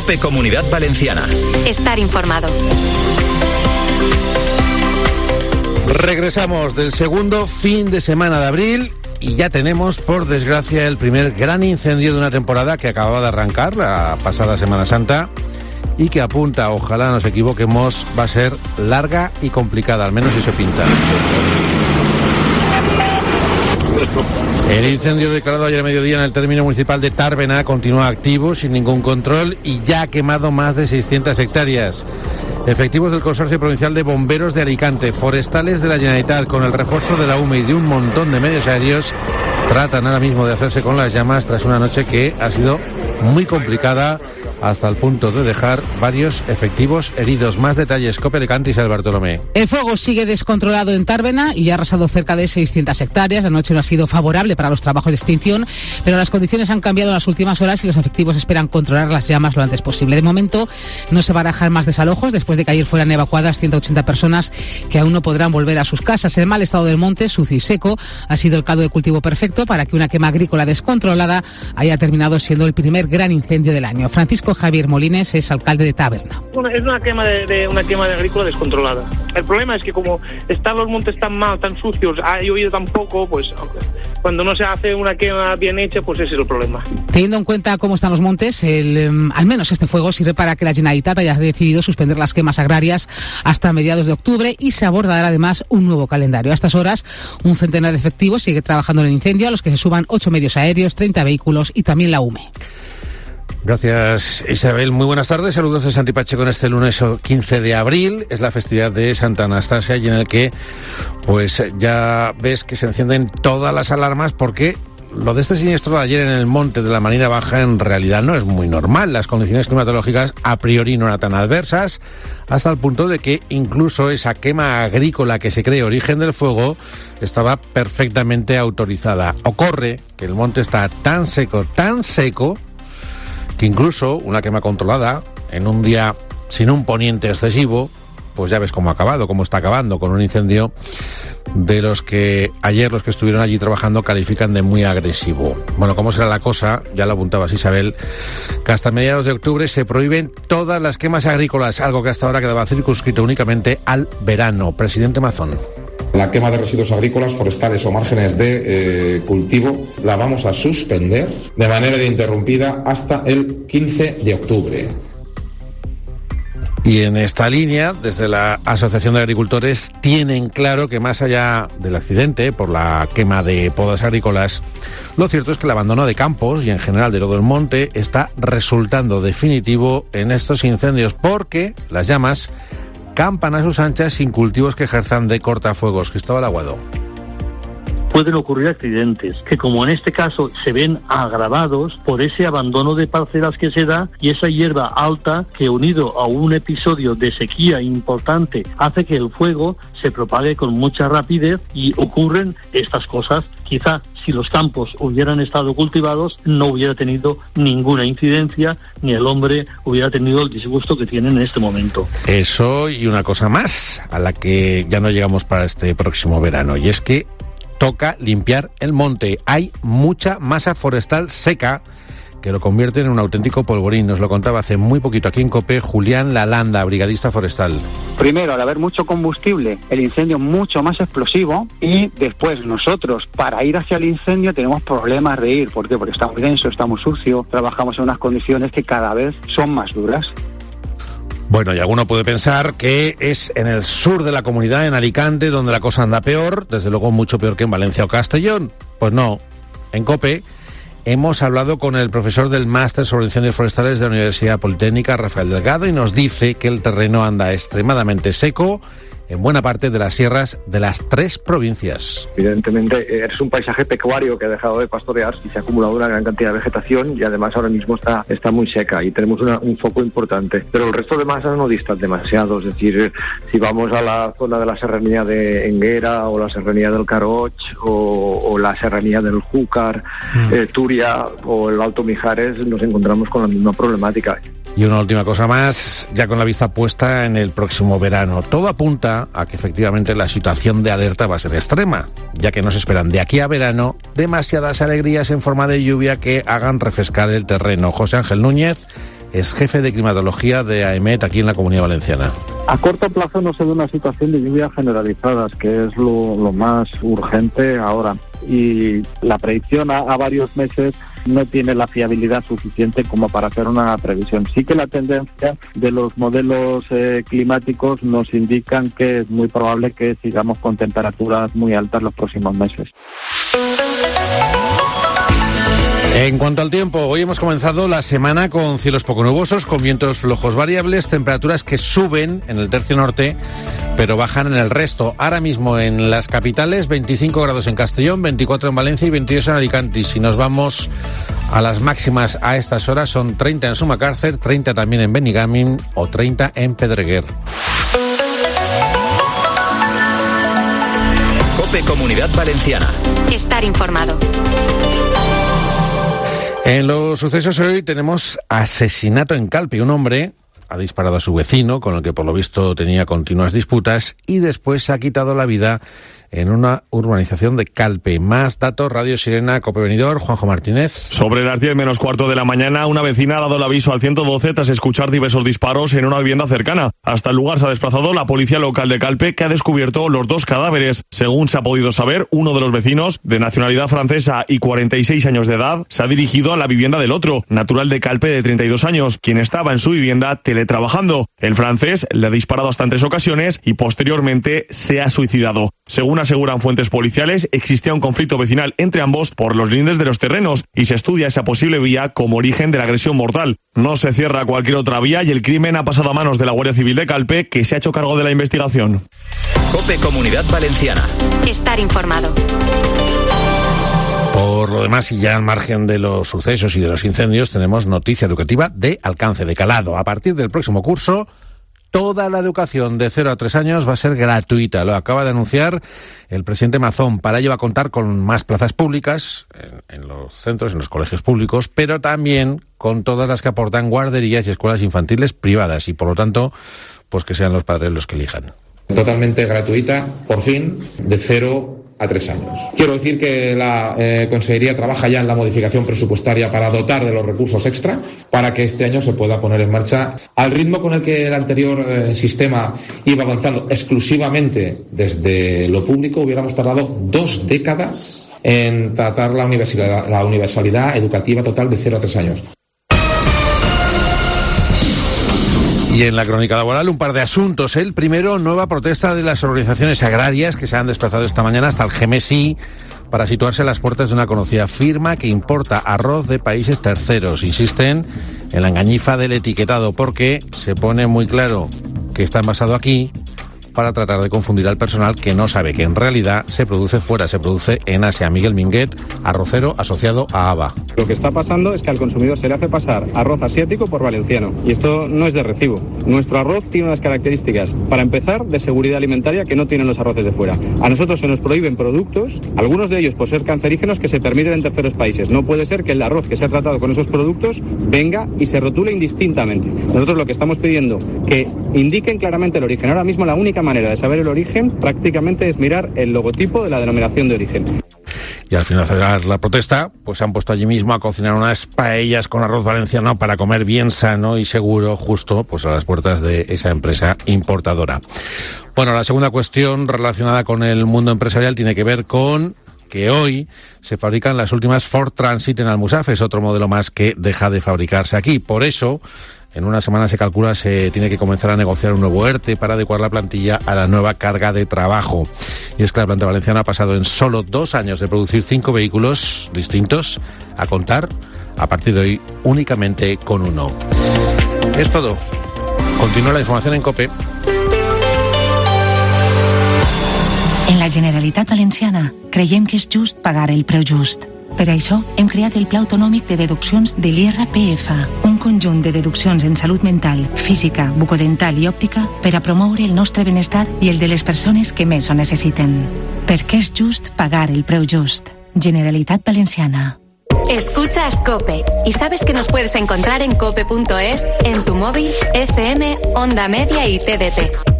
COPE Comunidad Valenciana. Estar informado. Regresamos del segundo fin de semana de abril y ya tenemos, por desgracia, el primer gran incendio de una temporada que acababa de arrancar la pasada Semana Santa y que apunta, ojalá nos equivoquemos, va a ser larga y complicada, al menos eso pinta. El incendio declarado ayer a mediodía en el término municipal de Tàrbena continúa activo, sin ningún control, y ya ha quemado más de 600 hectáreas. Efectivos del Consorcio Provincial de Bomberos de Alicante, forestales de la Generalitat, con el refuerzo de la UME y de un montón de medios aéreos, tratan ahora mismo de hacerse con las llamas tras una noche que ha sido muy complicada, hasta el punto de dejar varios efectivos heridos. Más detalles, COPE Alicante y Isabel Bartolomé. El fuego sigue descontrolado en Tàrbena y ya ha arrasado cerca de 600 hectáreas. La noche no ha sido favorable para los trabajos de extinción, pero las condiciones han cambiado en las últimas horas y los efectivos esperan controlar las llamas lo antes posible. De momento no se barajan más desalojos después de que ayer fueran evacuadas 180 personas que aún no podrán volver a sus casas. El mal estado del monte, sucio y seco, ha sido el caldo de cultivo perfecto para que una quema agrícola descontrolada haya terminado siendo el primer gran incendio del año. Francisco Javier Molines es alcalde de Tàrbena. Es una quema de agrícola descontrolada. El problema es que como están los montes tan mal, tan sucios, ha llovido tan poco, pues cuando no se hace una quema bien hecha, pues ese es el problema. Teniendo en cuenta cómo están los montes, al menos este fuego sirve para que la Generalitat haya decidido suspender las quemas agrarias hasta mediados de octubre y se abordará además un nuevo calendario. A estas horas, un centenar de efectivos sigue trabajando en el incendio, a los que se suman 8 medios aéreos, 30 vehículos y también la UME. Gracias, Isabel. Muy buenas tardes. Saludos de Santi Pacheco en este lunes 15 de abril. Es la festividad de Santa Anastasia y en el que pues ya ves que se encienden todas las alarmas porque lo de este siniestro de ayer en el monte de la Marina Baja en realidad no es muy normal. Las condiciones climatológicas a priori no eran tan adversas, hasta el punto de que incluso esa quema agrícola que se cree origen del fuego estaba perfectamente autorizada. Ocurre que el monte está tan seco, que incluso una quema controlada en un día sin un poniente excesivo, pues ya ves cómo ha acabado, cómo está acabando, con un incendio de los que ayer los que estuvieron allí trabajando califican de muy agresivo. Bueno, ¿cómo será la cosa? Ya lo apuntabas, Isabel, que hasta mediados de octubre se prohíben todas las quemas agrícolas, algo que hasta ahora quedaba circunscrito únicamente al verano. Presidente Mazón. La quema de residuos agrícolas, forestales o márgenes de cultivo la vamos a suspender de manera ininterrumpida hasta el 15 de octubre. Y en esta línea, desde la Asociación de Agricultores, tienen claro que más allá del accidente por la quema de podas agrícolas, lo cierto es que el abandono de campos y en general de todo el monte está resultando definitivo en estos incendios porque las llamas campan a sus anchas sin cultivos que ejerzan de cortafuegos. Cristóbal Aguado. Pueden ocurrir accidentes que, como en este caso, se ven agravados por ese abandono de parcelas que se da y esa hierba alta que, unido a un episodio de sequía importante, hace que el fuego se propague con mucha rapidez y ocurren estas cosas. Quizá si los campos hubieran estado cultivados no hubiera tenido ninguna incidencia ni el hombre hubiera tenido el disgusto que tiene en este momento. Eso y una cosa más a la que ya no llegamos para este próximo verano, y es que toca limpiar el monte. Hay mucha masa forestal seca que lo convierte en un auténtico polvorín. Nos lo contaba hace muy poquito aquí en COPE Julián Lalanda, brigadista forestal. Primero, al haber mucho combustible, el incendio es mucho más explosivo y después nosotros, para ir hacia el incendio, tenemos problemas de ir. ¿Por qué? Porque está muy denso, está muy sucio, trabajamos en unas condiciones que cada vez son más duras. Bueno, y alguno puede pensar que es en el sur de la comunidad, en Alicante, donde la cosa anda peor, desde luego mucho peor que en Valencia o Castellón. Pues no, en COPE hemos hablado con el profesor del máster sobre incendios forestales de la Universidad Politécnica, Rafael Delgado, y nos dice que el terreno anda extremadamente seco en buena parte de las sierras de las 3 provincias. Evidentemente es un paisaje pecuario que ha dejado de pastorear y se ha acumulado una gran cantidad de vegetación y además ahora mismo está muy seca y tenemos un foco importante. Pero el resto de masas no distan demasiado, es decir, si vamos a la zona de la serranía de Enguera o la serranía del Caroch o la serranía del Júcar, Túria o el Alto Mijares, nos encontramos con la misma problemática. Y una última cosa más, ya con la vista puesta en el próximo verano. Todo apunta a que efectivamente la situación de alerta va a ser extrema, ya que nos esperan de aquí a verano demasiadas alegrías en forma de lluvia que hagan refrescar el terreno. José Ángel Núñez es jefe de climatología de AEMET aquí en la Comunidad Valenciana. A corto plazo no se ve una situación de lluvias generalizadas, que es lo más urgente ahora. Y la predicción a varios meses no tiene la fiabilidad suficiente como para hacer una previsión. Sí que la tendencia de los modelos climáticos nos indican que es muy probable que sigamos con temperaturas muy altas los próximos meses. En cuanto al tiempo, hoy hemos comenzado la semana con cielos poco nubosos, con vientos flojos variables, temperaturas que suben en el tercio norte, pero bajan en el resto. Ahora mismo en las capitales, 25 grados en Castellón, 24 en Valencia y 22 en Alicante. Y si nos vamos a las máximas a estas horas, son 30 en Sumacárcer, 30 también en Benigànim o 30 en Pedreguer. COPE Comunidad Valenciana. Estar informado. En los sucesos hoy tenemos asesinato en Calpe. Un hombre ha disparado a su vecino, con el que por lo visto tenía continuas disputas, y después se ha quitado la vida en una urbanización de Calpe. Más datos, Radio Sirena, COPE Benidorm, Juanjo Martínez. Sobre las 10 menos cuarto de la mañana, una vecina ha dado el aviso al 112 tras escuchar diversos disparos en una vivienda cercana. Hasta el lugar se ha desplazado la policía local de Calpe, que ha descubierto los 2 cadáveres. Según se ha podido saber, uno de los vecinos, de nacionalidad francesa y 46 años de edad, se ha dirigido a la vivienda del otro, natural de Calpe de 32 años, quien estaba en su vivienda teletrabajando. El francés le ha disparado hasta en 3 ocasiones y posteriormente se ha suicidado. Según aseguran fuentes policiales, existía un conflicto vecinal entre ambos por los lindes de los terrenos y se estudia esa posible vía como origen de la agresión mortal. No se cierra cualquier otra vía y el crimen ha pasado a manos de la Guardia Civil de Calpe, que se ha hecho cargo de la investigación. COPE Comunidad Valenciana. Estar informado. Por lo demás, y ya al margen de los sucesos y de los incendios, tenemos noticia educativa de alcance, de calado. A partir del próximo curso, toda la educación de 0 a 3 años va a ser gratuita. Lo acaba de anunciar el presidente Mazón. Para ello va a contar con más plazas públicas en los centros, en los colegios públicos, pero también con todas las que aportan guarderías y escuelas infantiles privadas. Y por lo tanto, pues que sean los padres los que elijan. Totalmente gratuita, por fin, de 0 a 3 años. Quiero decir que la Consellería trabaja ya en la modificación presupuestaria para dotar de los recursos extra para que este año se pueda poner en marcha al ritmo con el que el anterior sistema iba avanzando exclusivamente desde lo público. Hubiéramos tardado 2 décadas en tratar la universalidad educativa total de 0 a 3 años. Y en la crónica laboral, un par de asuntos. El primero, nueva protesta de las organizaciones agrarias que se han desplazado esta mañana hasta el Gemesí para situarse a las puertas de una conocida firma que importa arroz de países terceros. Insisten en la engañifa del etiquetado porque se pone muy claro que está envasado aquí para tratar de confundir al personal que no sabe que en realidad se produce fuera, se produce en Asia. Miguel Minguet, arrocero asociado a ABA. Lo que está pasando es que al consumidor se le hace pasar arroz asiático por valenciano y esto no es de recibo. Nuestro arroz tiene unas características, para empezar, de seguridad alimentaria que no tienen los arroces de fuera. A nosotros se nos prohíben productos, algunos de ellos por ser cancerígenos, que se permiten en terceros países. No puede ser que el arroz que se ha tratado con esos productos venga y se rotule indistintamente. Nosotros lo que estamos pidiendo que indiquen claramente el origen. Ahora mismo la única manera de saber el origen prácticamente es mirar el logotipo de la denominación de origen. Y al finalizar la protesta, pues se han puesto allí mismo a cocinar unas paellas con arroz valenciano para comer bien sano y seguro, justo pues a las puertas de esa empresa importadora. Bueno, la segunda cuestión relacionada con el mundo empresarial tiene que ver con que hoy se fabrican las últimas Ford Transit en Almusafes, es otro modelo más que deja de fabricarse aquí. Por eso, en una semana se calcula se tiene que comenzar a negociar un nuevo ERTE para adecuar la plantilla a la nueva carga de trabajo. Y es que la planta valenciana ha pasado en solo 2 años de producir 5 vehículos distintos a contar a partir de hoy únicamente con 1. Es todo. Continúa la información en COPE. En la Generalitat Valenciana creiem que és just pagar el preu just. Per això hem creat el Pla Autonòmic de Deduccions de l'IRPF, un conjunt de deduccions en salut mental, física, bucodental i òptica per a promoure el nostre benestar i el de les persones que més ho necessiten. Perquè és just pagar el preu just. Generalitat Valenciana. Escuchas COPE y sabes que nos puedes encontrar en cope.es, en tu móvil, FM, Onda Media y TDT.